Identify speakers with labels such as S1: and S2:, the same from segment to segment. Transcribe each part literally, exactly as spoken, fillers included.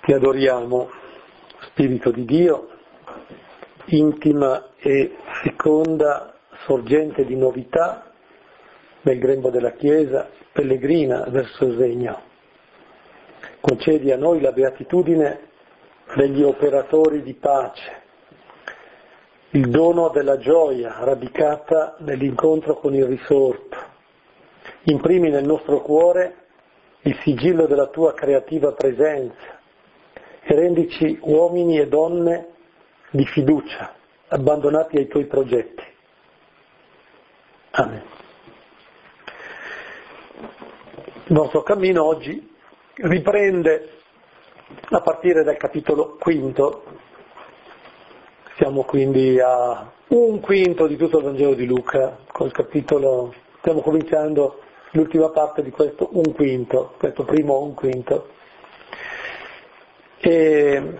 S1: Ti adoriamo, Spirito di Dio, intima e feconda sorgente di novità nel grembo della Chiesa, pellegrina verso il regno. Concedi a noi la beatitudine degli operatori di pace, il dono della gioia radicata nell'incontro con il risorto. Imprimi nel nostro cuore il sigillo della tua creativa presenza e rendici uomini e donne di fiducia, abbandonati ai tuoi progetti. Amen. Il nostro cammino oggi riprende a partire dal capitolo quinto. Siamo quindi a un quinto di tutto il Vangelo di Luca, col capitolo, stiamo cominciando l'ultima parte di questo un quinto, questo primo un quinto. E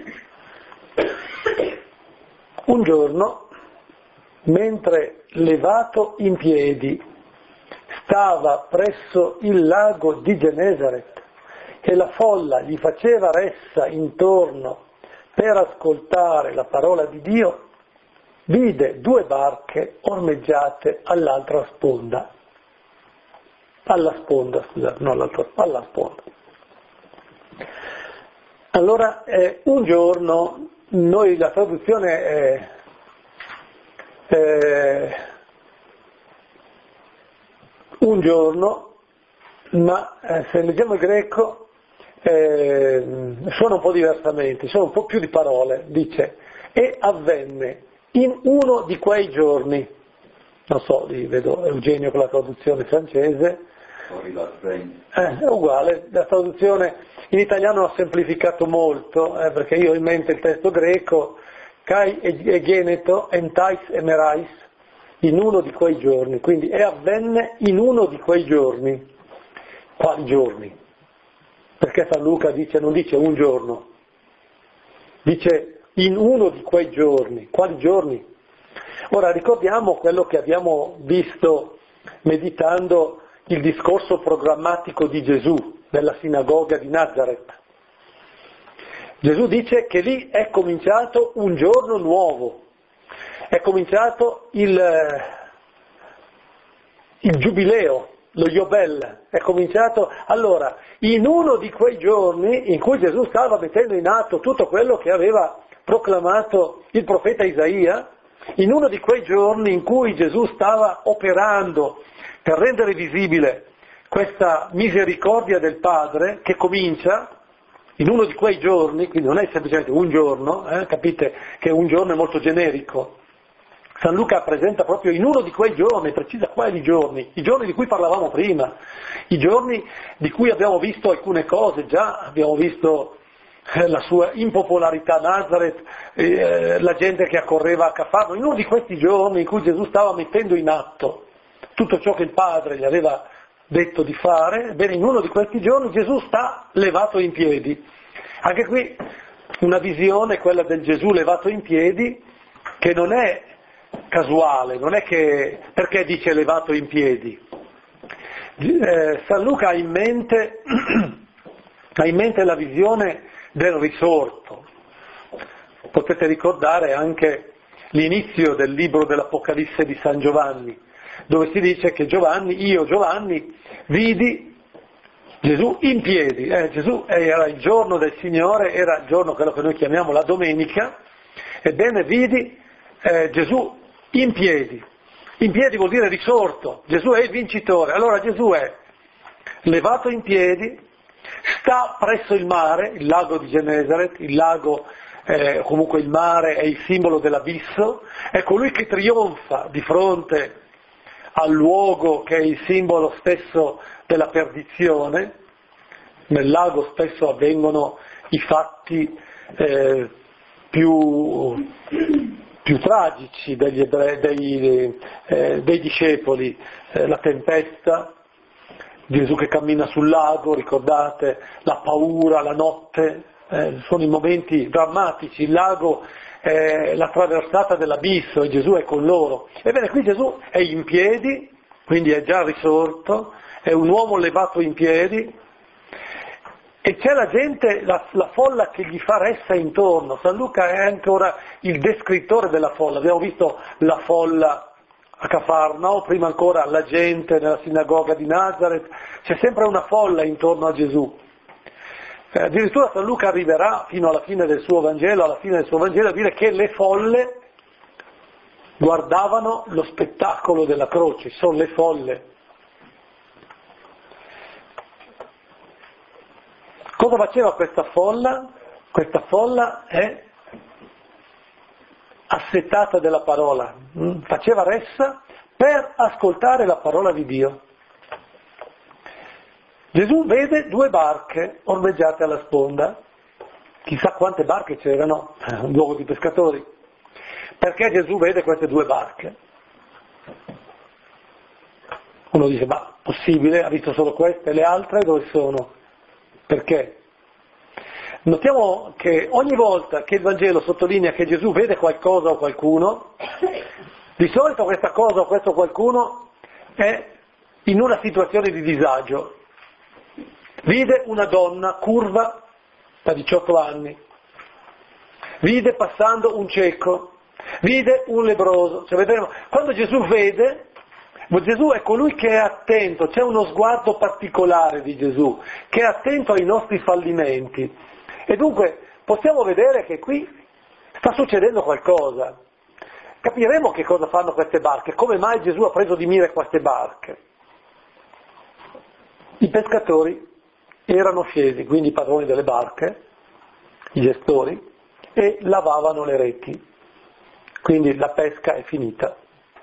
S1: un giorno, mentre levato in piedi, stava presso il lago di Genesaret e la folla gli faceva ressa intorno per ascoltare la parola di Dio, vide due barche ormeggiate all'altra sponda. Alla sponda, scusate, non all'altra, alla sponda. Allora, eh, un giorno, noi la traduzione è, è un giorno, ma eh, se leggiamo il greco eh, suona un po' diversamente, sono un po' più di parole, dice, e avvenne in uno di quei giorni, non so, lì vedo Eugenio con la traduzione francese, eh, è uguale, la traduzione in italiano ha semplificato molto, eh, perché io ho in mente il testo greco, kai e geneto, entais e merais, in uno di quei giorni, quindi e avvenne in uno di quei giorni. Quali giorni? Perché San Luca dice, non dice un giorno, dice in uno di quei giorni. Quali giorni? Ora ricordiamo quello che abbiamo visto meditando il discorso programmatico di Gesù nella sinagoga di Nazaret. Gesù dice che lì è cominciato un giorno nuovo, è cominciato il, il giubileo, lo Yobel, è cominciato, allora, in uno di quei giorni in cui Gesù stava mettendo in atto tutto quello che aveva proclamato il profeta Isaia, in uno di quei giorni in cui Gesù stava operando per rendere visibile questa misericordia del Padre che comincia in uno di quei giorni, quindi non è semplicemente un giorno, eh, capite che un giorno è molto generico. San Luca presenta proprio in uno di quei giorni, precisa quali giorni, i giorni di cui parlavamo prima, i giorni di cui abbiamo visto alcune cose, già abbiamo visto eh, la sua impopolarità a Nazaret, eh, la gente che accorreva a Cafarno, in uno di questi giorni in cui Gesù stava mettendo in atto tutto ciò che il Padre gli aveva detto di fare, ebbene in uno di questi giorni Gesù sta levato in piedi. Anche qui una visione, quella del Gesù levato in piedi, che non è casuale, non è che perché dice levato in piedi. Eh, San Luca ha in mente, ha in mente la visione del risorto. Potete ricordare anche l'inizio del libro dell'Apocalisse di San Giovanni, dove si dice che Giovanni, io Giovanni, vidi Gesù in piedi. Eh, Gesù era il giorno del Signore, era il giorno quello che noi chiamiamo la domenica, ebbene vidi eh, Gesù in piedi. In piedi vuol dire risorto, Gesù è il vincitore. Allora Gesù è levato in piedi, sta presso il mare, il lago di Genesaret, il lago, eh, comunque il mare è il simbolo dell'abisso, è colui che trionfa di fronte al luogo che è il simbolo stesso della perdizione. Nel lago spesso avvengono i fatti eh, più, più tragici degli ebrei, dei, eh, dei discepoli, eh, la tempesta, Gesù che cammina sul lago, ricordate, la paura, la notte, eh, sono i momenti drammatici, il lago è la traversata dell'abisso e Gesù è con loro. Ebbene, qui Gesù è in piedi, quindi è già risorto, è un uomo levato in piedi, e c'è la gente, la, la folla che gli fa ressa intorno. San Luca è ancora il descrittore della folla. Abbiamo visto la folla a Cafarnao, prima ancora la gente nella sinagoga di Nazareth, c'è sempre una folla intorno a Gesù. Eh, addirittura San Luca arriverà fino alla fine del suo Vangelo, alla fine del suo Vangelo, a dire che le folle guardavano lo spettacolo della croce, sono le folle. Cosa faceva questa folla? Questa folla è assetata della parola, faceva ressa per ascoltare la parola di Dio. Gesù vede due barche ormeggiate alla sponda, chissà quante barche c'erano, un luogo di pescatori. Perché Gesù vede queste due barche? Uno dice, ma possibile, ha visto solo queste, le altre dove sono? Perché? Notiamo che ogni volta che il Vangelo sottolinea che Gesù vede qualcosa o qualcuno, di solito questa cosa o questo qualcuno è in una situazione di disagio. Vide una donna curva da diciotto anni, vide passando un cieco, vide un lebbroso. Cioè, vedremo, quando Gesù vede, Gesù è colui che è attento, c'è uno sguardo particolare di Gesù, che è attento ai nostri fallimenti. E dunque possiamo vedere che qui sta succedendo qualcosa. Capiremo che cosa fanno queste barche, come mai Gesù ha preso di mira queste barche. I pescatori erano scesi, quindi i padroni delle barche, i gestori, e lavavano le reti, quindi la pesca è finita.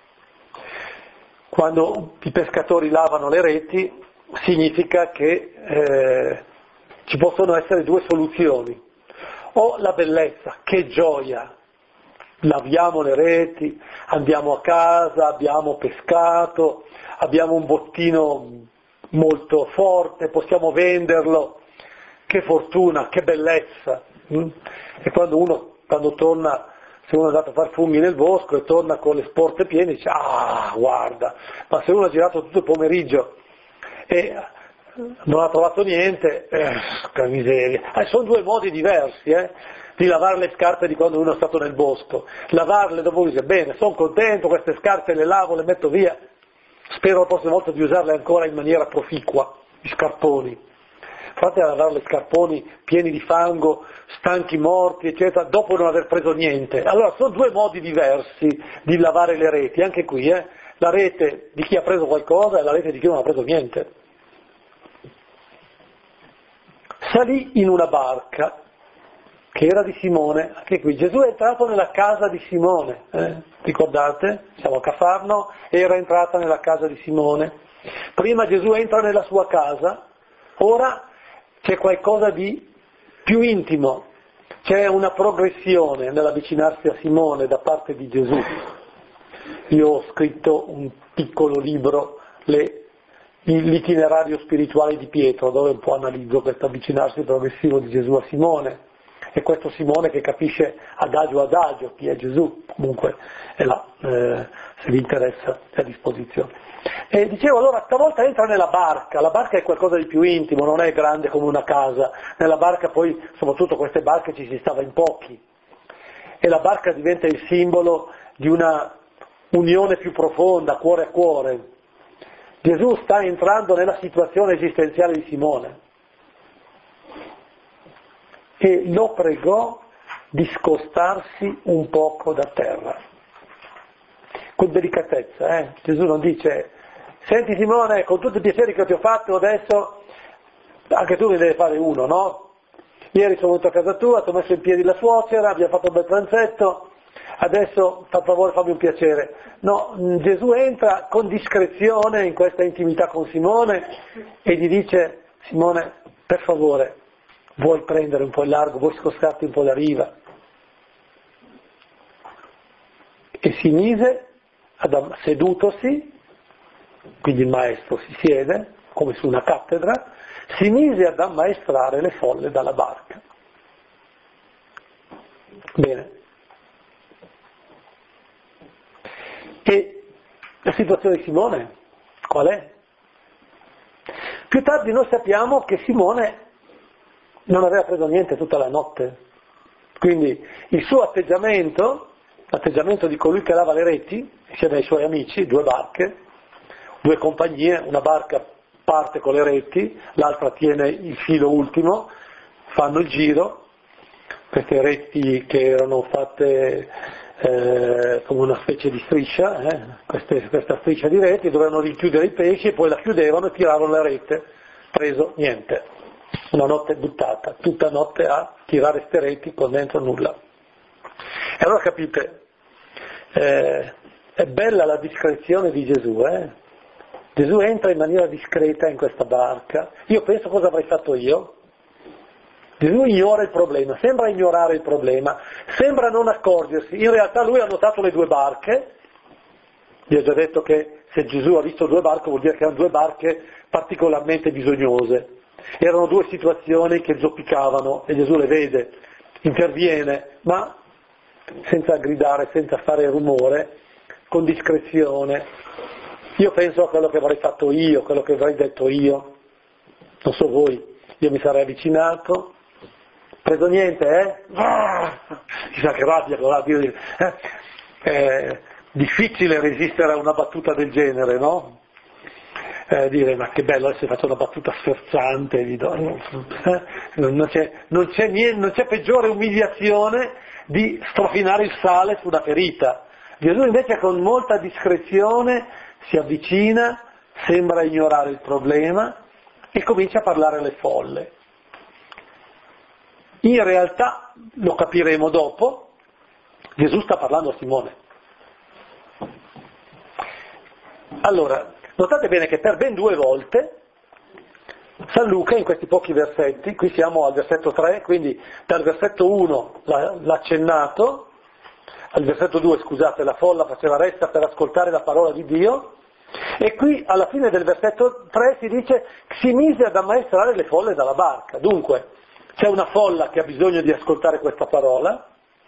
S1: Quando i pescatori lavano le reti significa che eh, ci possono essere due soluzioni: o la bellezza, che gioia, laviamo le reti, andiamo a casa, abbiamo pescato, abbiamo un bottino molto forte, possiamo venderlo, che fortuna, che bellezza. E quando uno, quando torna, se uno è andato a far funghi nel bosco e torna con le sporte piene, dice, ah, guarda, ma se uno ha girato tutto il pomeriggio e non ha trovato niente, eh, che miseria. Eh, sono due modi diversi, eh, di lavare le scarpe di quando uno è stato nel bosco. Lavarle dopo dice, bene, sono contento, queste scarpe le lavo, le metto via, spero la prossima volta di usarle ancora in maniera proficua, gli scarponi. Fate a lavare le scarponi pieni di fango, stanchi, morti, eccetera, dopo non aver preso niente. Allora, sono due modi diversi di lavare le reti, anche qui, eh, la rete di chi ha preso qualcosa e la rete di chi non ha preso niente. Salì in una barca che era di Simone, anche qui Gesù è entrato nella casa di Simone, eh? Ricordate? Siamo a Cafarno, era entrata nella casa di Simone. Prima Gesù entra nella sua casa, ora c'è qualcosa di più intimo, c'è una progressione nell'avvicinarsi a Simone da parte di Gesù. Io ho scritto un piccolo libro, le l'itinerario spirituale di Pietro, dove un po' analizzo questo avvicinarsi progressivo di Gesù a Simone, e questo Simone che capisce adagio adagio chi è Gesù, comunque è là, eh, se vi interessa è a disposizione. E dicevo, allora stavolta entra nella barca, la barca è qualcosa di più intimo, non è grande come una casa, nella barca poi, soprattutto queste barche, ci si stava in pochi, e la barca diventa il simbolo di una unione più profonda, cuore a cuore. Gesù sta entrando nella situazione esistenziale di Simone e lo pregò di scostarsi un poco da terra, con delicatezza. Eh? Gesù non dice, senti Simone, con tutti i piaceri che ti ho fatto adesso, anche tu ne devi fare uno, no? Ieri sono venuto a casa tua, ti ho messo in piedi la suocera, abbiamo fatto un bel pranzetto, adesso per favore fammi un piacere. No, Gesù entra con discrezione in questa intimità con Simone e gli dice, Simone, per favore, vuoi prendere un po' il largo, vuoi scostarti un po' da riva? E si mise, ad, sedutosi, quindi il maestro si siede, come su una cattedra, si mise ad ammaestrare le folle dalla barca. Bene. E la situazione di Simone, qual è? Più tardi noi sappiamo che Simone non aveva preso niente tutta la notte. Quindi il suo atteggiamento, l'atteggiamento di colui che lava le reti, insieme ai suoi amici, due barche, due compagnie, una barca parte con le reti, l'altra tiene il filo ultimo, fanno il giro, queste reti che erano fatte eh, come una specie di striscia, eh, queste, questa striscia di reti, dovevano richiudere i pesci e poi la chiudevano e tiravano la rete, preso niente, una notte buttata, tutta notte a tirare queste reti con dentro nulla. E allora capite, eh, è bella la discrezione di Gesù, eh? Gesù entra in maniera discreta in questa barca, io penso cosa avrei fatto io. Gesù ignora il problema, sembra ignorare il problema, sembra non accorgersi, in realtà lui ha notato le due barche, vi ho già detto che se Gesù ha visto due barche vuol dire che erano due barche particolarmente bisognose, erano due situazioni che zoppicavano e Gesù le vede, interviene, ma senza gridare, senza fare rumore, con discrezione. Io penso a quello che avrei fatto io, quello che avrei detto io, non so voi, io mi sarei avvicinato, preso niente, eh? Chissà che rabbia, eh? È difficile resistere a una battuta del genere, no? Eh, dire, ma che bello se faccio una battuta sferzante, gli do, eh? non, c'è, non, c'è niente, non c'è peggiore umiliazione di strofinare il sale su una ferita. Gesù invece con molta discrezione si avvicina, sembra ignorare il problema e comincia a parlare alle folle. In realtà, lo capiremo dopo, Gesù sta parlando a Simone. Allora, notate bene che per ben due volte San Luca in questi pochi versetti, qui siamo al versetto tre, quindi dal versetto uno l'ha, l'ha accennato, al versetto due, scusate, la folla faceva resta per ascoltare la parola di Dio, e qui alla fine del versetto tre si dice si mise ad ammaestrare le folle dalla barca. Dunque, c'è una folla che ha bisogno di ascoltare questa parola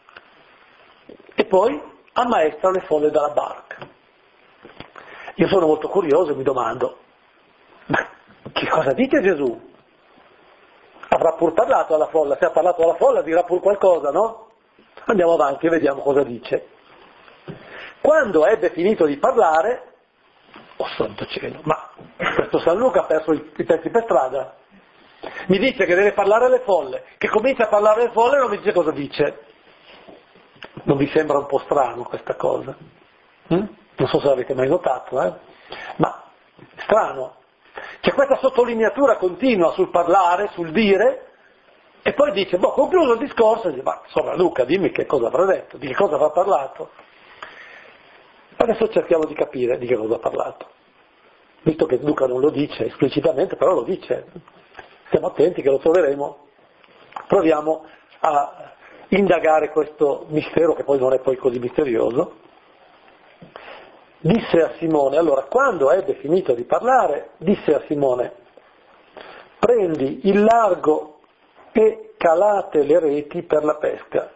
S1: e poi ammaestra le folle dalla barca. Io sono molto curioso e mi domando, ma che cosa dice Gesù? Avrà pur parlato alla folla, se ha parlato alla folla dirà pur qualcosa, no? Andiamo avanti e vediamo cosa dice. Quando ebbe finito di parlare, oh santo cielo, ma questo San Luca ha perso i, i pezzi per strada. Mi dice che deve parlare alle folle, che comincia a parlare alle folle e non mi dice cosa dice. Non vi sembra un po' strano questa cosa? Hm? Non so se l'avete mai notato, eh? Ma strano. C'è questa sottolineatura continua sul parlare, sul dire, e poi dice, boh, concluso il discorso, e dice, ma insomma Luca, dimmi che cosa avrà detto, di che cosa avrà parlato. Adesso cerchiamo di capire di che cosa ha parlato. Visto che Luca non lo dice esplicitamente, però lo dice. Stiamo attenti che lo troveremo, proviamo a indagare questo mistero che poi non è poi così misterioso. Disse a Simone, allora quando ebbe finito di parlare, disse a Simone, prendi il largo e calate le reti per la pesca.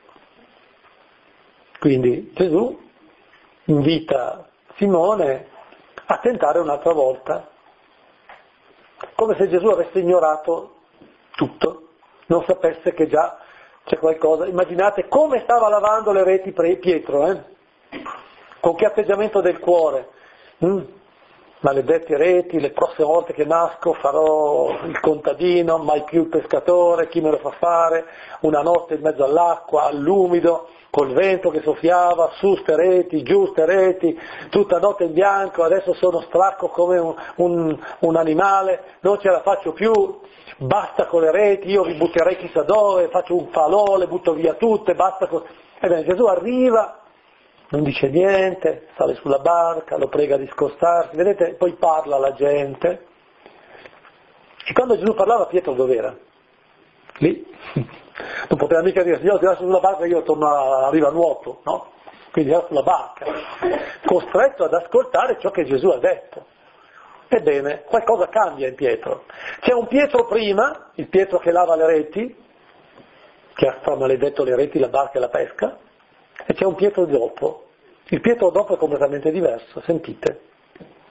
S1: Quindi Gesù invita Simone a tentare un'altra volta, come se Gesù avesse ignorato tutto, non sapesse che già c'è qualcosa. Immaginate come stava lavando le reti Pietro, eh? Con che atteggiamento del cuore. Mm? Maledetti reti, le prossime volte che nasco farò il contadino, mai più il pescatore, chi me lo fa fare, una notte in mezzo all'acqua, all'umido, col vento che soffiava, su ste reti, giù ste reti, tutta notte in bianco, adesso sono stracco come un, un, un animale, non ce la faccio più, basta con le reti, io vi butterei chissà dove, faccio un falò, le butto via tutte, basta con... Ebbene, Gesù arriva, non dice niente, sale sulla barca, lo prega di scostarsi, vedete, poi parla alla gente. E quando Gesù parlava, Pietro dov'era? Lì. Non poteva mica dire, signore, tira sulla barca, io torno a, arrivo a nuoto, no? Quindi era sulla barca, costretto ad ascoltare ciò che Gesù ha detto. Ebbene, qualcosa cambia in Pietro. C'è un Pietro prima, il Pietro che lava le reti, che ha stramaledetto le reti, la barca e la pesca, e c'è un Pietro dopo. Il Pietro dopo è completamente diverso, sentite.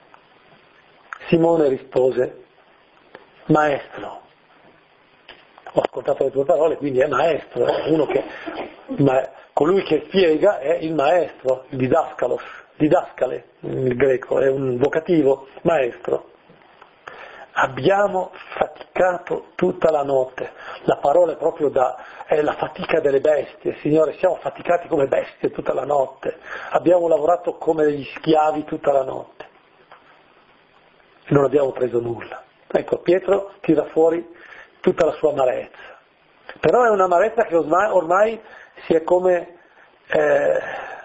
S1: Simone rispose, Maestro, ho ascoltato le tue parole, quindi è maestro, è uno che, ma colui che spiega è il maestro, il didascalos, didascale in greco, è un vocativo, maestro. Abbiamo faticato tutta la notte, la parola è proprio da, è la fatica delle bestie, Signore, siamo faticati come bestie tutta la notte, abbiamo lavorato come degli schiavi tutta la notte e non abbiamo preso nulla. Ecco, Pietro tira fuori tutta la sua amarezza, però è un'amarezza che ormai, ormai si è come eh,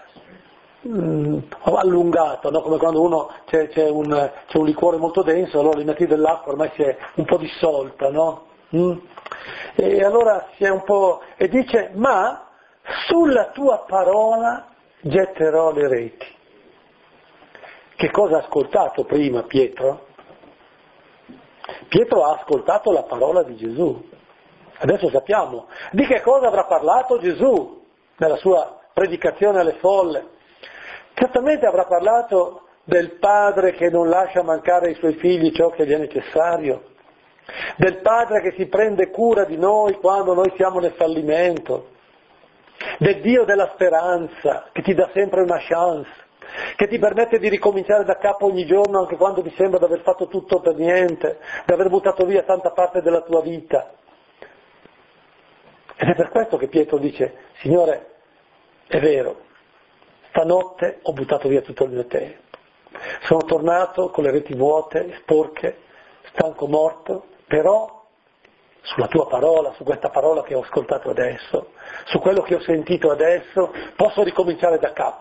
S1: mh, allungato, no? Come quando uno c'è, c'è, un, c'è un liquore molto denso, allora gli metti dell'acqua, ormai si è un po' dissolta, no? Mm? E allora si è un po', e dice, ma sulla tua parola getterò le reti. Che cosa ha ascoltato prima Pietro? Pietro ha ascoltato la parola di Gesù. Adesso sappiamo di che cosa avrà parlato Gesù nella sua predicazione alle folle. Certamente avrà parlato del padre che non lascia mancare ai suoi figli ciò che gli è necessario, del padre che si prende cura di noi quando noi siamo nel fallimento, del Dio della speranza che ti dà sempre una chance, che ti permette di ricominciare da capo ogni giorno anche quando ti sembra di aver fatto tutto per niente, di aver buttato via tanta parte della tua vita. Ed è per questo che Pietro dice, Signore, è vero, stanotte ho buttato via tutto il mio tempo, sono tornato con le reti vuote, sporche, stanco, morto, però sulla tua parola, su questa parola che ho ascoltato adesso, su quello che ho sentito adesso, posso ricominciare da capo.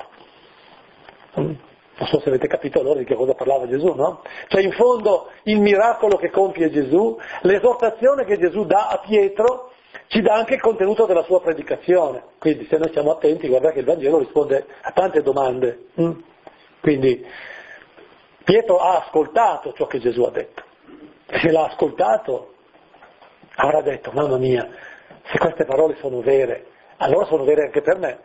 S1: Non so se avete capito allora di che cosa parlava Gesù, no? Cioè in fondo il miracolo che compie Gesù, l'esortazione che Gesù dà a Pietro, ci dà anche il contenuto della sua predicazione. Quindi se noi siamo attenti, guardate che il Vangelo risponde a tante domande. Quindi Pietro ha ascoltato ciò che Gesù ha detto. E se l'ha ascoltato, avrà detto, mamma mia, se queste parole sono vere, allora sono vere anche per me.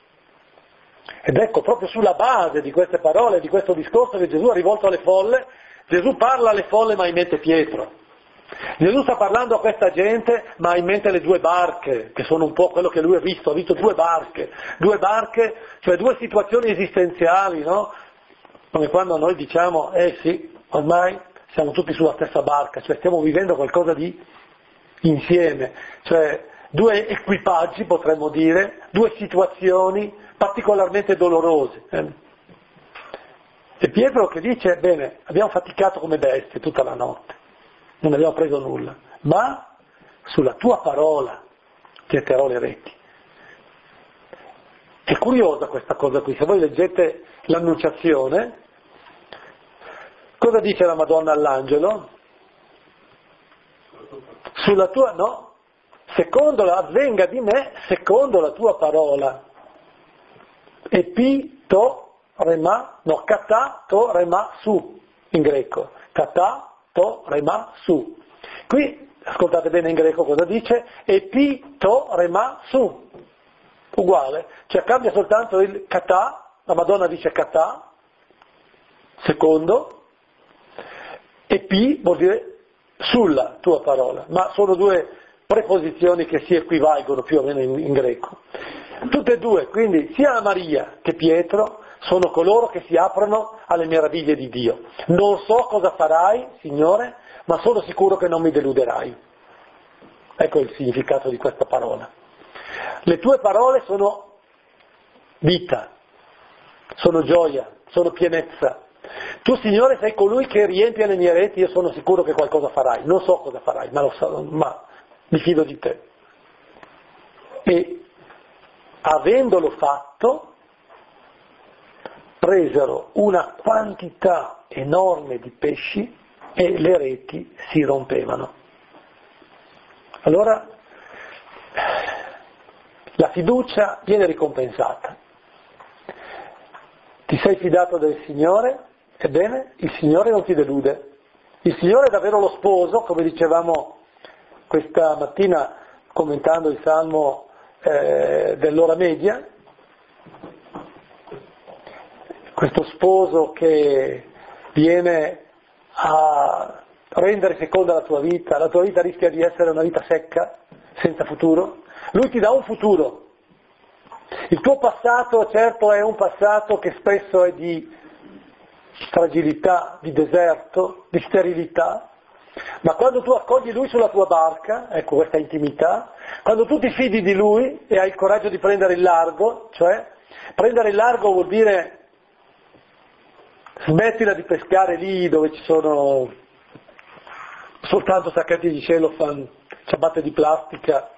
S1: Ed ecco, proprio sulla base di queste parole, di questo discorso che Gesù ha rivolto alle folle, Gesù parla alle folle ma ha in mente Pietro. Gesù sta parlando a questa gente ma ha in mente le due barche, che sono un po' quello che lui ha visto, ha visto due barche, due barche, cioè due situazioni esistenziali, no? Come quando noi diciamo, eh sì, ormai siamo tutti sulla stessa barca, cioè stiamo vivendo qualcosa di insieme, cioè due equipaggi potremmo dire, due situazioni particolarmente dolorose. Eh. E Pietro che dice, bene, abbiamo faticato come bestie tutta la notte, non abbiamo preso nulla, ma sulla tua parola getterò le reti. È curiosa questa cosa qui, se voi leggete l'Annunciazione, cosa dice la Madonna all'angelo? Sulla tua, no, secondo la, avvenga di me secondo la tua parola. E pi, to, rema, no, kata, to, rema, su, in greco. Kata, to, rema, su. Qui, ascoltate bene in greco cosa dice, e pi, to, rema, su. Uguale, cioè cambia soltanto il kata, la Madonna dice kata, secondo, e pi vuol dire sulla tua parola, ma sono due preposizioni che si equivalgono più o meno in, in greco. Tutte e due, quindi sia Maria che Pietro sono coloro che si aprono alle meraviglie di Dio. Non so cosa farai, Signore, ma sono sicuro che non mi deluderai. Ecco il significato di questa parola. Le tue parole sono vita, sono gioia, sono pienezza. Tu, Signore, sei colui che riempie le mie reti, io sono sicuro che qualcosa farai. Non so cosa farai, ma, lo so, ma mi fido di te. E avendolo fatto, presero una quantità enorme di pesci e le reti si rompevano. Allora, la fiducia viene ricompensata. Ti sei fidato del Signore? Ebbene, il Signore non ti delude. Il Signore è davvero lo sposo, come dicevamo questa mattina commentando il Salmo eh, dell'ora media, questo sposo che viene a rendere feconda la tua vita, la tua vita rischia di essere una vita secca, senza futuro. Lui ti dà un futuro. Il tuo passato, certo, è un passato che spesso è di fragilità, di deserto, di sterilità, ma quando tu accogli lui sulla tua barca, ecco questa intimità, quando tu ti fidi di lui e hai il coraggio di prendere il largo, cioè prendere il largo vuol dire smettila di pescare lì dove ci sono soltanto sacchetti di cellophane, ciabatte di plastica,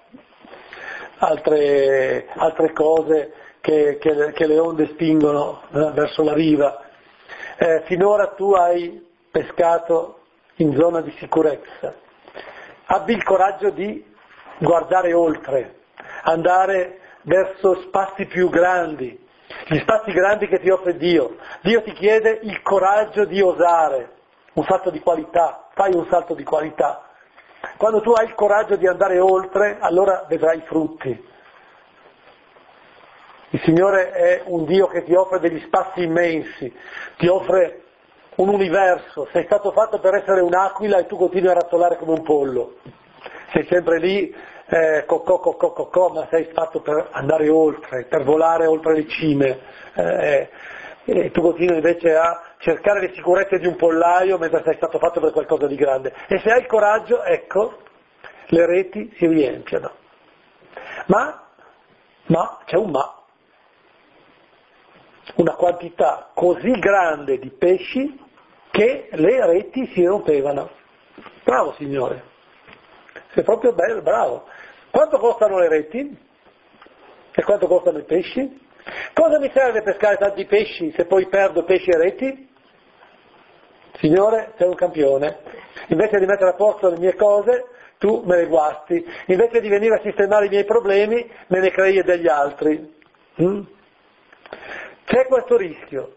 S1: altre, altre cose che, che, che le onde spingono eh, verso la riva. Eh, finora tu hai pescato in zona di sicurezza. Abbi il coraggio di guardare oltre, andare verso spazi più grandi, gli spazi grandi che ti offre Dio. Dio ti chiede il coraggio di osare, un salto di qualità, fai un salto di qualità. Quando tu hai il coraggio di andare oltre, allora vedrai i frutti. Il Signore è un Dio che ti offre degli spazi immensi, ti offre un universo. Sei stato fatto per essere un'aquila e tu continui a razzolare come un pollo. Sei sempre lì, eh, cocò, cocò, cocò, ma sei fatto per andare oltre, per volare oltre le cime. Eh, e tu continui invece a cercare le sicurezze di un pollaio mentre sei stato fatto per qualcosa di grande. E se hai il coraggio, ecco, le reti si riempiono. Ma, ma, c'è un ma. Una quantità così grande di pesci che le reti si rompevano. Bravo Signore, sei proprio bello, bravo. Quanto costano le reti? E quanto costano i pesci? Cosa mi serve pescare tanti pesci se poi perdo pesci e reti? Signore, sei un campione. Invece di mettere a posto le mie cose, tu me le guasti. Invece di venire a sistemare i miei problemi, me ne crei degli altri. Mm? C'è questo rischio.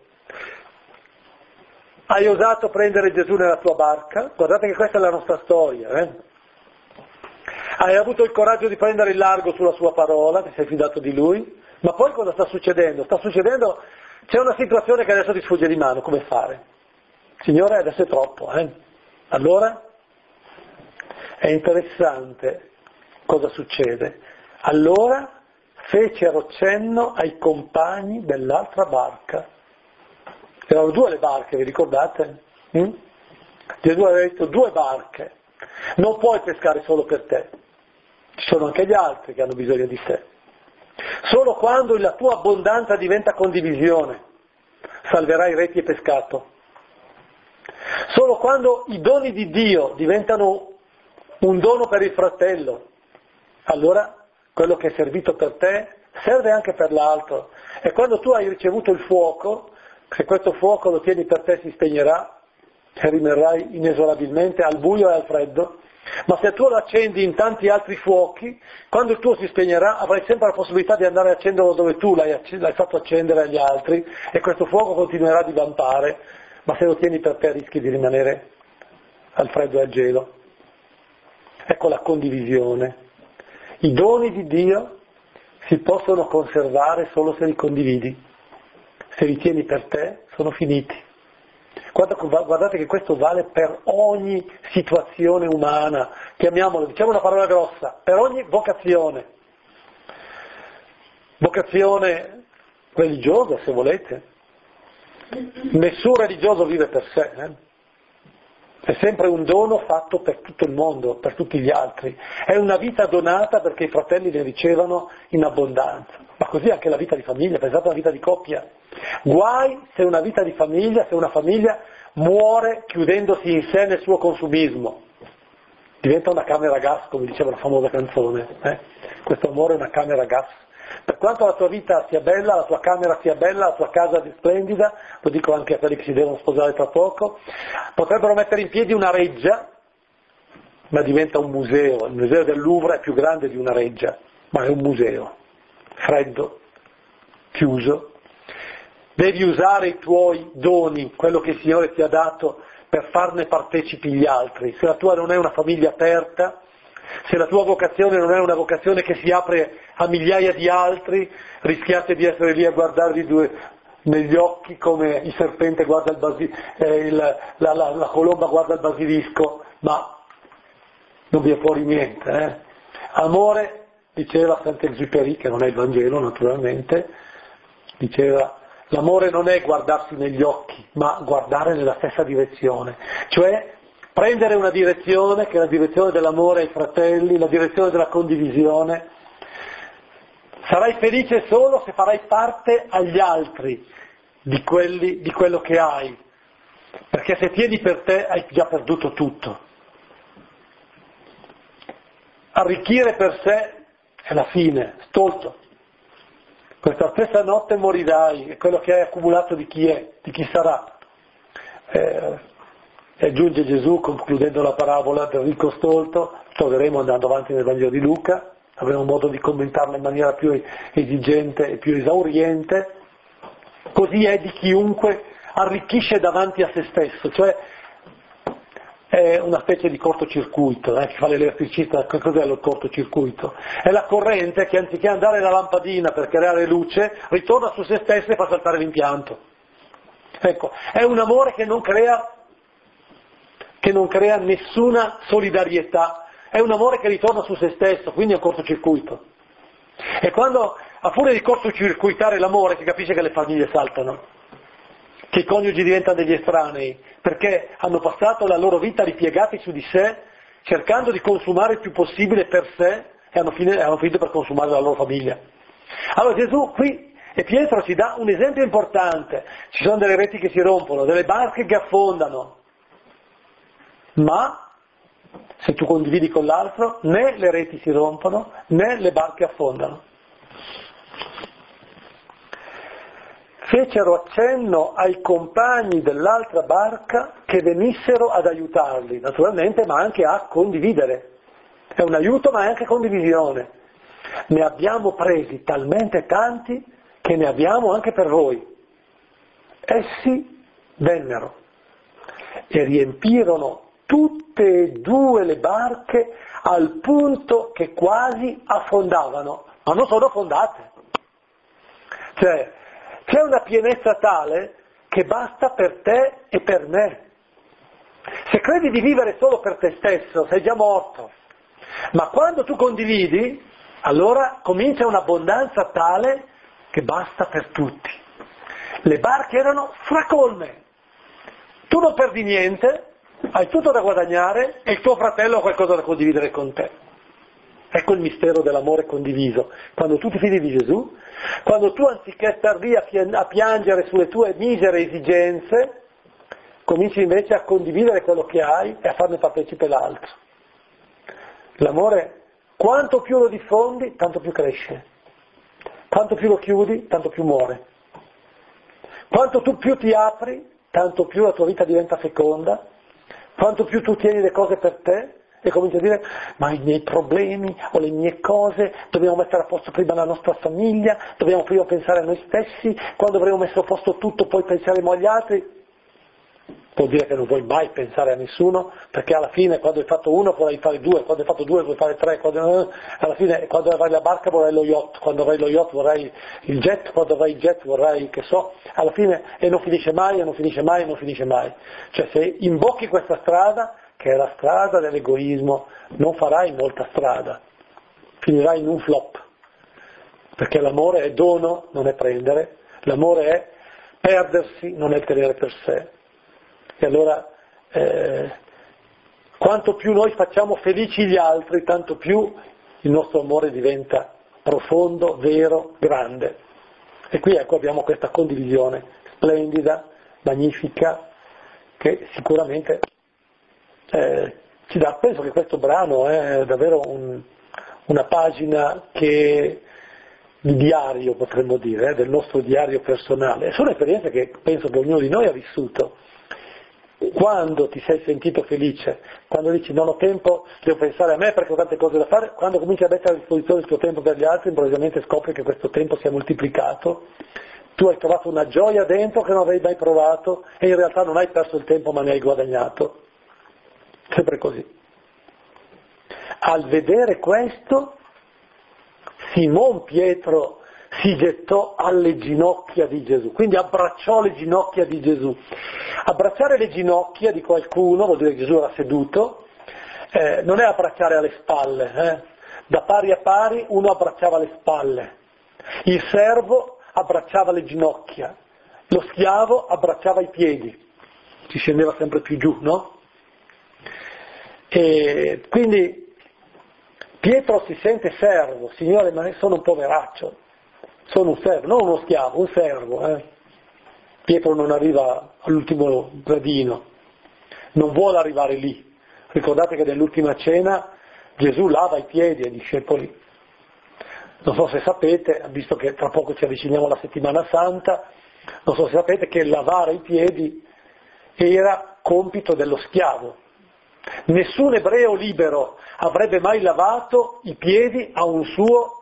S1: Hai osato prendere Gesù nella tua barca? Guardate che questa è la nostra storia. Eh? Hai avuto il coraggio di prendere il largo sulla sua parola, ti sei fidato di Lui, ma poi cosa sta succedendo? Sta succedendo, c'è una situazione che adesso ti sfugge di mano, come fare? Signore, adesso è troppo. Eh? Allora è interessante cosa succede. Allora fecero cenno ai compagni dell'altra barca. Erano due le barche, vi ricordate? Mm? Gesù aveva detto due barche. Non puoi pescare solo per te. Ci sono anche gli altri che hanno bisogno di te. Solo quando la tua abbondanza diventa condivisione salverai reti e pescato. Solo quando i doni di Dio diventano un dono per il fratello, allora quello che è servito per te serve anche per l'altro. E quando tu hai ricevuto il fuoco, se questo fuoco lo tieni per te si spegnerà e rimarrai inesorabilmente al buio e al freddo. Ma se tu lo accendi in tanti altri fuochi, quando il tuo si spegnerà avrai sempre la possibilità di andare a accenderlo dove tu l'hai, l'hai fatto accendere agli altri e questo fuoco continuerà a divampare, ma se lo tieni per te rischi di rimanere al freddo e al gelo. Ecco la condivisione. I doni di Dio si possono conservare solo se li condividi. Se li tieni per te, sono finiti. Guardate che questo vale per ogni situazione umana, chiamiamolo, diciamo una parola grossa, per ogni vocazione. Vocazione religiosa, se volete. Nessun religioso vive per sé, eh? È sempre un dono fatto per tutto il mondo, per tutti gli altri. È una vita donata perché i fratelli ne ricevano in abbondanza. Ma così anche la vita di famiglia, pensate alla vita di coppia. Guai se una vita di famiglia, se una famiglia muore chiudendosi in sé nel suo consumismo. Diventa una camera a gas, come diceva la famosa canzone. Eh? Questo amore è una camera a gas. Per quanto la tua vita sia bella, la tua camera sia bella, la tua casa sia splendida, lo dico anche a quelli che si devono sposare tra poco, potrebbero mettere in piedi una reggia, ma diventa un museo. Il museo del Louvre è più grande di una reggia, ma è un museo, freddo, chiuso. Devi usare i tuoi doni, quello che il Signore ti ha dato, per farne partecipi gli altri. Se la tua non è una famiglia aperta, se la tua vocazione non è una vocazione che si apre a migliaia di altri, rischiate di essere lì a guardarvi due, negli occhi come il serpente guarda il basilisco, eh, il, la, la, la colomba guarda il basilisco, ma non viene fuori niente. Eh? Amore, diceva Saint-Exupéry, che non è il Vangelo naturalmente, diceva l'amore non è guardarsi negli occhi, ma guardare nella stessa direzione, cioè prendere una direzione che è la direzione dell'amore ai fratelli, la direzione della condivisione. Sarai felice solo se farai parte agli altri di, quelli, di quello che hai, perché se tieni per te hai già perduto tutto. Arricchire per sé è la fine, stolto. Questa stessa notte morirai, è quello che hai accumulato di chi è, di chi sarà. Eh, e aggiunge Gesù, concludendo la parabola del ricco stolto, troveremo andando avanti nel Vangelo di Luca, avremo modo di commentarla in maniera più esigente e più esauriente. Così è di chiunque arricchisce davanti a se stesso, cioè è una specie di cortocircuito, eh, chi fa l'elettricista, che cos'è il cortocircuito? È la corrente che anziché andare alla lampadina per creare luce, ritorna su se stessa e fa saltare l'impianto. Ecco, è un amore che non crea, che non crea nessuna solidarietà, è un amore che ritorna su se stesso, quindi è un cortocircuito. E quando, a furia di cortocircuitare l'amore, si capisce che le famiglie saltano, che i coniugi diventano degli estranei, perché hanno passato la loro vita ripiegati su di sé, cercando di consumare il più possibile per sé, e hanno finito, hanno finito per consumare la loro famiglia. Allora Gesù qui, e Pietro ci dà un esempio importante, ci sono delle reti che si rompono, delle barche che affondano, ma se tu condividi con l'altro, né le reti si rompono, né le barche affondano. Fecero accenno ai compagni dell'altra barca che venissero ad aiutarli, naturalmente, ma anche a condividere. È un aiuto, ma è anche condivisione. Ne abbiamo presi talmente tanti che ne abbiamo anche per voi. Essi vennero e riempirono tutte e due le barche al punto che quasi affondavano, ma non sono affondate. Cioè, c'è una pienezza tale che basta per te e per me. Se credi di vivere solo per te stesso, sei già morto. Ma quando tu condividi, allora comincia un'abbondanza tale che basta per tutti. Le barche erano stracolme. Tu non perdi niente, hai tutto da guadagnare e il tuo fratello ha qualcosa da condividere con te. Ecco il mistero dell'amore condiviso. Quando tu ti fidi di Gesù, quando tu anziché star lì a piangere sulle tue misere esigenze, cominci invece a condividere quello che hai e a farne partecipe l'altro. L'amore, quanto più lo diffondi, tanto più cresce. Quanto più lo chiudi, tanto più muore. Quanto tu più ti apri, tanto più la tua vita diventa feconda. Quanto più tu tieni le cose per te e cominci a dire ma i miei problemi o le mie cose, dobbiamo mettere a posto prima la nostra famiglia, dobbiamo prima pensare a noi stessi, quando avremo messo a posto tutto poi penseremo agli altri. Vuol dire che non vuoi mai pensare a nessuno, perché alla fine quando hai fatto uno vorrai fare due, quando hai fatto due vuoi fare tre, quando, alla fine quando avrai la barca vorrai lo yacht, quando avrai lo yacht vorrai il jet, quando avrai il jet vorrai, che so, alla fine e non finisce mai, e non finisce mai, e non finisce mai. Cioè se imbocchi questa strada, che è la strada dell'egoismo, non farai molta strada, finirai in un flop, perché l'amore è dono, non è prendere, l'amore è perdersi, non è tenere per sé. E allora eh, quanto più noi facciamo felici gli altri, tanto più il nostro amore diventa profondo, vero, grande. E qui ecco abbiamo questa condivisione splendida, magnifica, che sicuramente eh, ci dà, penso che questo brano è davvero un, una pagina che di diario, potremmo dire, eh, del nostro diario personale. Sono esperienze che penso che ognuno di noi ha vissuto. Quando ti sei sentito felice, quando dici non ho tempo, devo pensare a me perché ho tante cose da fare, quando cominci a mettere a disposizione il tuo tempo per gli altri, improvvisamente scopri che questo tempo si è moltiplicato, tu hai trovato una gioia dentro che non avevi mai provato e in realtà non hai perso il tempo ma ne hai guadagnato. Sempre così. Al vedere questo, Simon Pietro si gettò alle ginocchia di Gesù, quindi abbracciò le ginocchia di Gesù. Abbracciare le ginocchia di qualcuno, vuol dire che Gesù era seduto, eh, non è abbracciare alle spalle, eh. Da pari a pari uno abbracciava le spalle, il servo abbracciava le ginocchia, lo schiavo abbracciava i piedi, ci scendeva sempre più giù, no? E quindi Pietro si sente servo, Signore, ma sono un poveraccio, sono un servo, non uno schiavo, un servo. Eh. Pietro non arriva all'ultimo gradino, non vuole arrivare lì. Ricordate che nell'ultima cena Gesù lava i piedi ai discepoli. Non so se sapete, visto che tra poco ci avviciniamo alla settimana santa, non so se sapete che lavare i piedi era compito dello schiavo. Nessun ebreo libero avrebbe mai lavato i piedi a un suo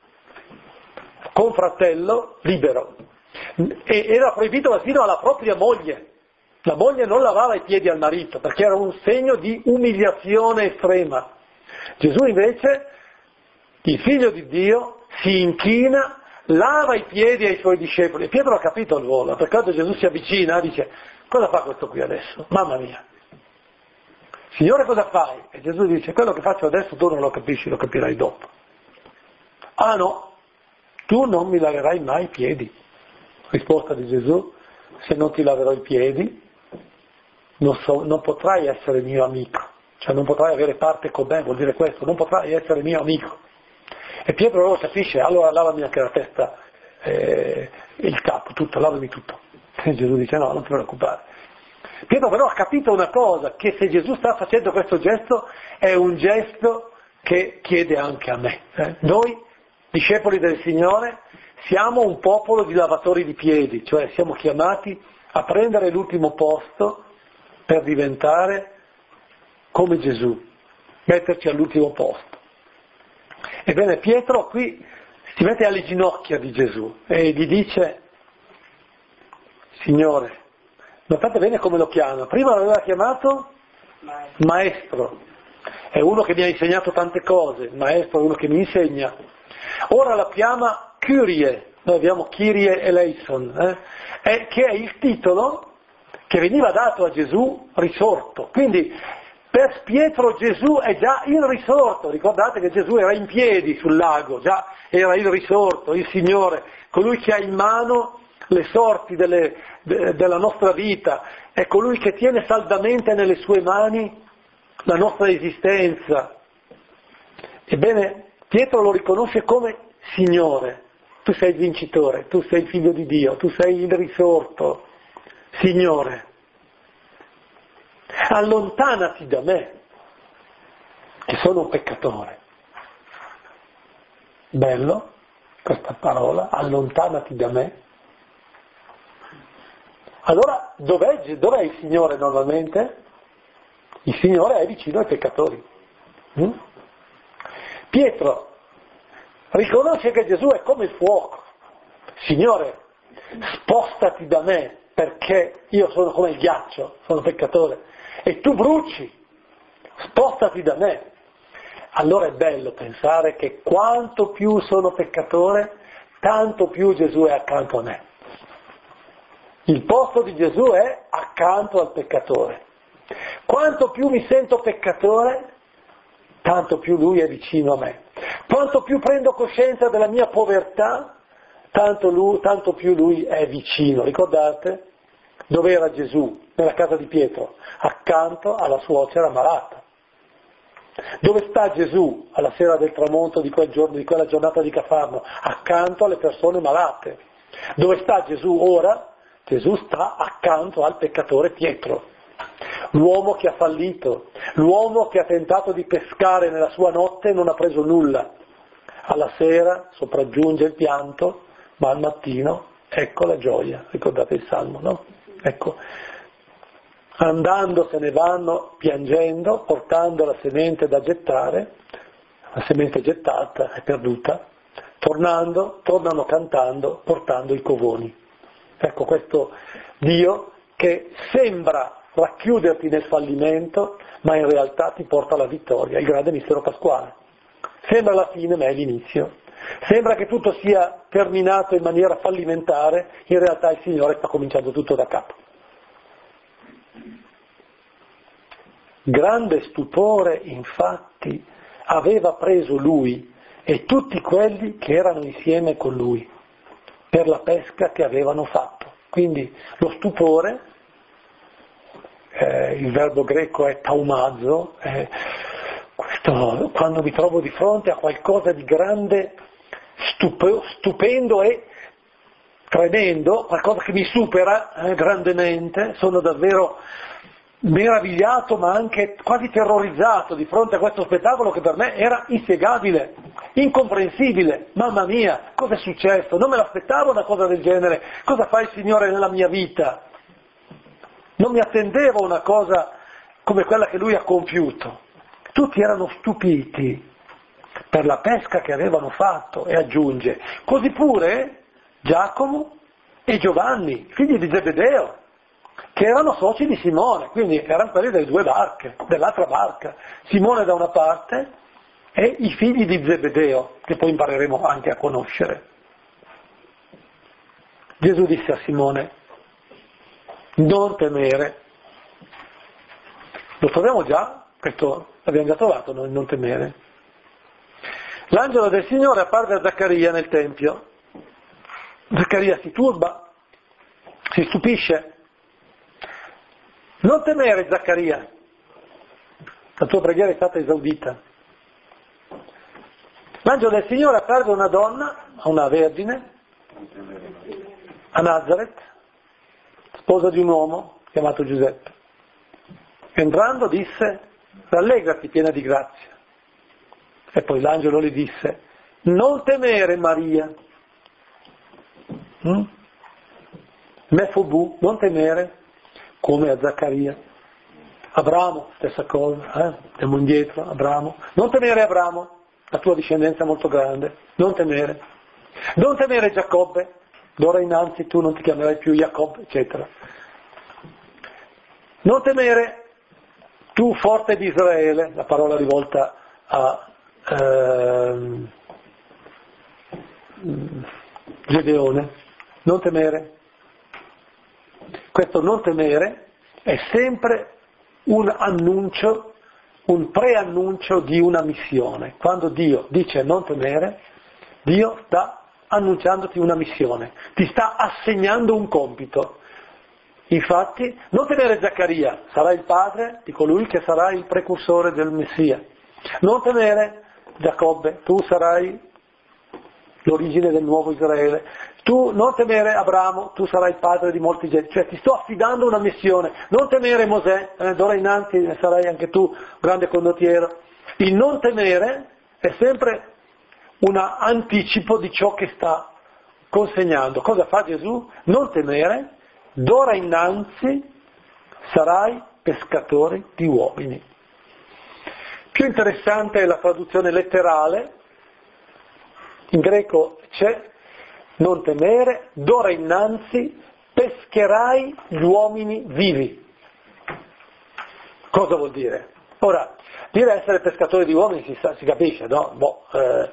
S1: confratello libero. E era proibito fino alla propria moglie. La moglie non lavava i piedi al marito perché era un segno di umiliazione estrema. Gesù invece, il figlio di Dio, si inchina, lava i piedi ai suoi discepoli. E Pietro ha capito al volo, perché quando Gesù si avvicina dice: cosa fa questo qui adesso? Mamma mia! Signore, cosa fai? E Gesù dice: quello che faccio adesso tu non lo capisci, lo capirai dopo. Ah no, tu non mi laverai mai i piedi. Risposta di Gesù: se non ti laverò i piedi non, so, non potrai essere mio amico, cioè non potrai avere parte con me, vuol dire questo, non potrai essere mio amico. E Pietro allora capisce: allora lavami anche la testa, eh, il capo, tutto, lavami tutto. E Gesù dice: no, non ti preoccupare. Pietro però ha capito una cosa, che se Gesù sta facendo questo gesto è un gesto che chiede anche a me. Eh? Noi, discepoli del Signore, siamo un popolo di lavatori di piedi, cioè siamo chiamati a prendere l'ultimo posto per diventare come Gesù, metterci all'ultimo posto. Ebbene, Pietro qui si mette alle ginocchia di Gesù e gli dice: Signore, notate bene come lo chiama, prima l'aveva chiamato maestro. maestro, è uno che mi ha insegnato tante cose, il maestro è uno che mi insegna, ora la chiama Kyrie, noi abbiamo Kyrie eleison, eh? è, che è il titolo che veniva dato a Gesù risorto, quindi per Pietro Gesù è già il risorto, ricordate che Gesù era in piedi sul lago, già era il risorto, il Signore, colui che ha in mano le sorti delle, de, della nostra vita, è colui che tiene saldamente nelle sue mani la nostra esistenza. Ebbene, Pietro lo riconosce come Signore, tu sei il vincitore, tu sei il figlio di Dio, tu sei il risorto, Signore. Allontanati da me, che sono un peccatore. Bello, questa parola, allontanati da me. Allora, dov'è, dov'è il Signore normalmente? Il Signore è vicino ai peccatori. Mm? Pietro riconosce che Gesù è come il fuoco. Signore, spostati da me, perché io sono come il ghiaccio, sono peccatore, e tu bruci, spostati da me. Allora è bello pensare che quanto più sono peccatore, tanto più Gesù è accanto a me. Il posto di Gesù è accanto al peccatore. Quanto più mi sento peccatore, tanto più Lui è vicino a me. Quanto più prendo coscienza della mia povertà, tanto, lui, tanto più Lui è vicino. Ricordate? Dove era Gesù? Nella casa di Pietro, accanto alla suocera malata. Dove sta Gesù alla sera del tramonto di quel giorno, di quella giornata di Cafarno? Accanto alle persone malate. Dove sta Gesù ora? Gesù sta accanto al peccatore Pietro, l'uomo che ha fallito, l'uomo che ha tentato di pescare nella sua notte e non ha preso nulla. Alla sera sopraggiunge il pianto, ma al mattino ecco la gioia. Ricordate il Salmo, no? Ecco, andando se ne vanno piangendo, portando la semente da gettare, la semente gettata è perduta, tornando, tornano cantando, portando i covoni. Ecco questo Dio che sembra racchiuderti nel fallimento, ma in realtà ti porta alla vittoria, il grande mistero pasquale. Sembra la fine, ma è l'inizio. Sembra che tutto sia terminato in maniera fallimentare, in realtà il Signore sta cominciando tutto da capo. Grande stupore, infatti, aveva preso lui e tutti quelli che erano insieme con lui per la pesca che avevano fatto. Quindi lo stupore, eh, il verbo greco è taumazo, eh, questo, quando mi trovo di fronte a qualcosa di grande, stup- stupendo e tremendo, qualcosa che mi supera eh, grandemente, sono davvero meravigliato ma anche quasi terrorizzato di fronte a questo spettacolo che per me era inspiegabile, incomprensibile. Mamma mia, cosa è successo? Non me l'aspettavo una cosa del genere. Cosa fa il Signore nella mia vita? Non mi attendevo una cosa come quella che Lui ha compiuto. Tutti erano stupiti per la pesca che avevano fatto, e aggiunge, così pure Giacomo e Giovanni, figli di Zebedeo, che erano soci di Simone, quindi erano quelli delle due barche, dell'altra barca, Simone da una parte e i figli di Zebedeo, che poi impareremo anche a conoscere. Gesù disse a Simone, non temere. Lo troviamo già, questo l'abbiamo già trovato noi, non temere. L'angelo del Signore apparve a Zaccaria nel Tempio. Zaccaria si turba, si stupisce. Non temere, Zaccaria, la tua preghiera è stata esaudita. L'angelo del Signore apparve a una donna, a una vergine, a Nazaret, sposa di un uomo chiamato Giuseppe. Entrando disse, rallegrati piena di grazia. E poi l'angelo le disse, non temere Maria. Mm? Mefobu, non temere. Come a Zaccaria. Abramo, stessa cosa, eh? Andiamo indietro, Abramo. Non temere Abramo, la tua discendenza è molto grande, non temere. Non temere Giacobbe, d'ora innanzi tu non ti chiamerai più Giacobbe, eccetera. Non temere tu forte di Israele, la parola rivolta a ehm, Gedeone, non temere. Questo non temere è sempre un annuncio, un preannuncio di una missione. Quando Dio dice non temere, Dio sta annunciandoti una missione, ti sta assegnando un compito. Infatti, non temere Zaccaria, sarai il padre di colui che sarà il precursore del Messia. Non temere Giacobbe, tu sarai l'origine del nuovo Israele. Tu non temere Abramo, tu sarai il padre di molti genti, cioè ti sto affidando una missione. Non temere Mosè, eh, d'ora innanzi sarai anche tu grande condottiero. Il non temere è sempre un anticipo di ciò che sta consegnando. Cosa fa Gesù? Non temere, d'ora innanzi sarai pescatore di uomini. Più interessante è la traduzione letterale, in greco c'è non temere, d'ora innanzi pescherai gli uomini vivi. Cosa vuol dire? Ora, dire essere pescatore di uomini si, sa, si capisce, no? Boh, eh,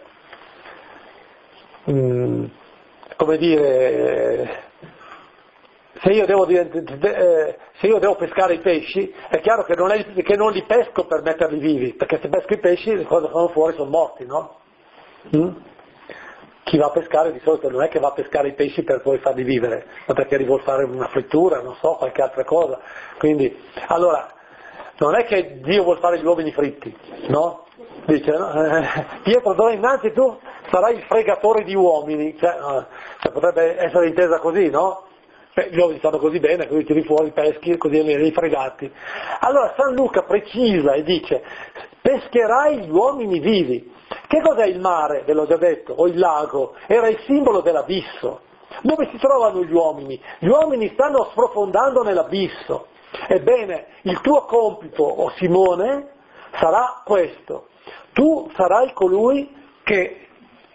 S1: mm, come dire, se io, devo, eh, se io devo pescare i pesci, è chiaro che non, è, che non li pesco per metterli vivi, perché se pesco i pesci le cose che sono fuori sono morti, no? Mm? Chi va a pescare di solito non è che va a pescare i pesci per poi farli vivere, ma perché li vuol fare una frittura, non so, qualche altra cosa. Quindi, allora, non è che Dio vuol fare gli uomini fritti, no? Dice, no? Eh, Pietro, d'ora innanzi tu sarai il fregatore di uomini, cioè, no, cioè potrebbe essere intesa così, no? Beh, gli uomini stanno così bene, così tiri fuori i peschi, così li fregati. Allora San Luca precisa e dice, pescherai gli uomini vivi. Che cos'è il mare? Ve l'ho già detto, o il lago? Era il simbolo dell'abisso. Dove si trovano gli uomini? Gli uomini stanno sprofondando nell'abisso. Ebbene, il tuo compito, o Simone, sarà questo. Tu sarai colui che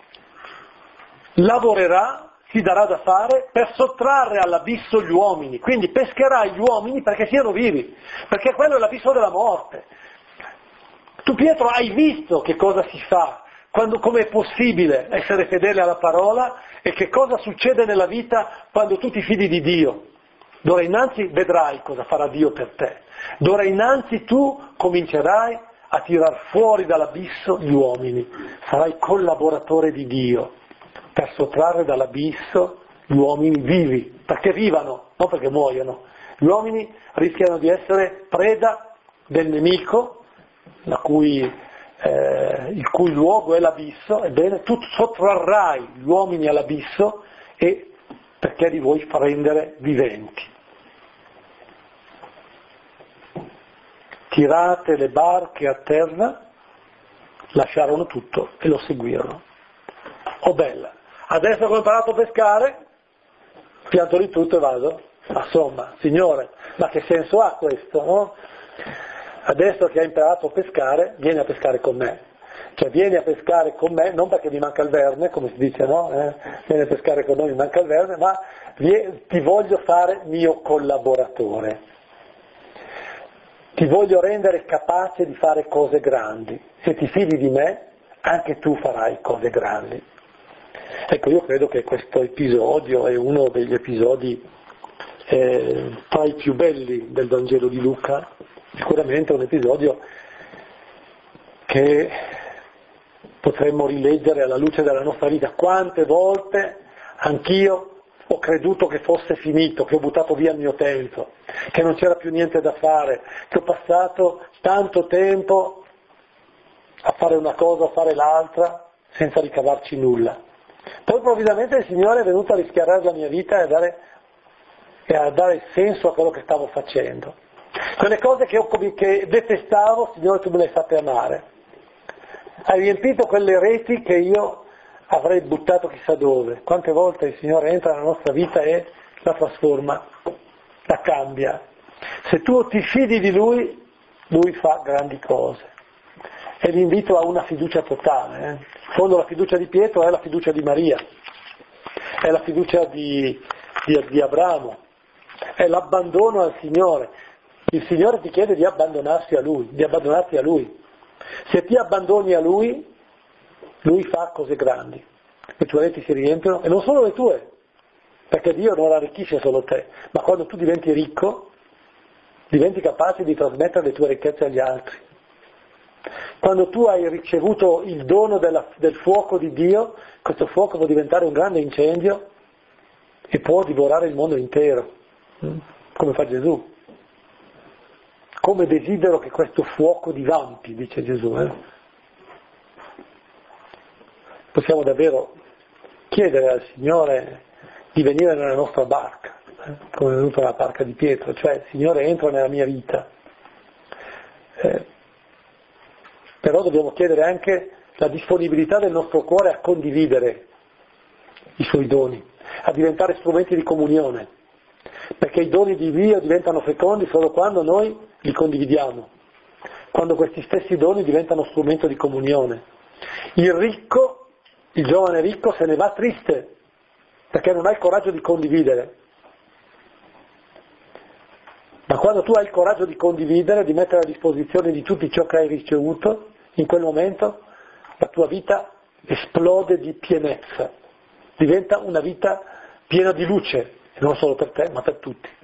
S1: lavorerà, si darà da fare per sottrarre all'abisso gli uomini. Quindi pescherai gli uomini perché siano vivi, perché quello è l'abisso della morte. Tu Pietro hai visto che cosa si fa quando, come è possibile essere fedele alla parola e che cosa succede nella vita quando tu ti fidi di Dio. D'ora innanzi vedrai cosa farà Dio per te. D'ora innanzi tu comincerai a tirar fuori dall'abisso gli uomini, sarai collaboratore di Dio per sottrarre dall'abisso gli uomini vivi, perché vivano, non perché muoiono. Gli uomini rischiano di essere preda del nemico, la cui, eh, il cui luogo è l'abisso. Ebbene, tu sottrarrai gli uomini all'abisso e perché li vuoi rendere viventi. Tirate le barche a terra, lasciarono tutto e lo seguirono. Oh bella, adesso che ho imparato a pescare, pianto di tutto e vado. Ma insomma, Signore, ma che senso ha questo, no? Adesso che hai imparato a pescare, vieni a pescare con me. Cioè vieni a pescare con me, non perché mi manca il verme, come si dice, no? Eh? Vieni a pescare con noi, mi manca il verme, ma ti voglio fare mio collaboratore. Ti voglio rendere capace di fare cose grandi. Se ti fidi di me, anche tu farai cose grandi. Ecco, io credo che questo episodio è uno degli episodi eh, tra i più belli del Vangelo di Luca. Sicuramente è un episodio che potremmo rileggere alla luce della nostra vita. Quante volte anch'io ho creduto che fosse finito, che ho buttato via il mio tempo, che non c'era più niente da fare, che ho passato tanto tempo a fare una cosa, a fare l'altra, senza ricavarci nulla. Poi improvvisamente il Signore è venuto a rischiarare la mia vita e a dare, e a dare senso a quello che stavo facendo. Quelle cose che, ho, che detestavo, Signore, tu me le hai fatte amare. Hai riempito quelle reti che io avrei buttato chissà dove. Quante volte il Signore entra nella nostra vita e la trasforma, la cambia. Se tu ti fidi di Lui, Lui fa grandi cose. E l'invito a una fiducia totale. Eh. In fondo la fiducia di Pietro è la fiducia di Maria, è la fiducia di, di, di Abramo, è l'abbandono al Signore. Il Signore ti chiede di abbandonarsi a Lui, di abbandonarti a Lui. Se ti abbandoni a Lui, Lui fa cose grandi, le tue reti si riempiono, e non solo le tue, perché Dio non arricchisce solo te, ma quando tu diventi ricco, diventi capace di trasmettere le tue ricchezze agli altri. Quando tu hai ricevuto il dono della, del fuoco di Dio, questo fuoco può diventare un grande incendio e può divorare il mondo intero, come fa Gesù. Come desidero che questo fuoco divampi, dice Gesù. Eh? Possiamo davvero chiedere al Signore di venire nella nostra barca, eh? come è venuta la barca di Pietro, cioè Signore entra nella mia vita. Eh, però dobbiamo chiedere anche la disponibilità del nostro cuore a condividere i Suoi doni, a diventare strumenti di comunione, perché i doni di Dio diventano fecondi solo quando noi li condividiamo, quando questi stessi doni diventano strumento di comunione. Il ricco, il giovane ricco se ne va triste, perché non ha il coraggio di condividere. Ma quando tu hai il coraggio di condividere, di mettere a disposizione di tutti ciò che hai ricevuto, in quel momento la tua vita esplode di pienezza, diventa una vita piena di luce, e non solo per te, ma per tutti.